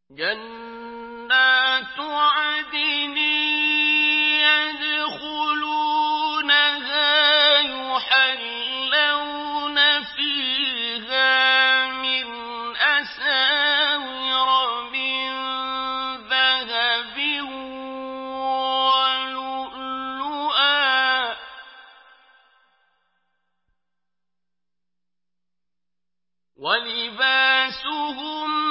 جَنَّاتُ عَدْنٍ يَدْخُلُونَهَا يُحَلَّوْنَ فِيهَا مِنْ أَسَاوِرَ مِن ذَهَبٍ وَلُؤْلُؤًا ۖ وَلِبَاسُهُمْ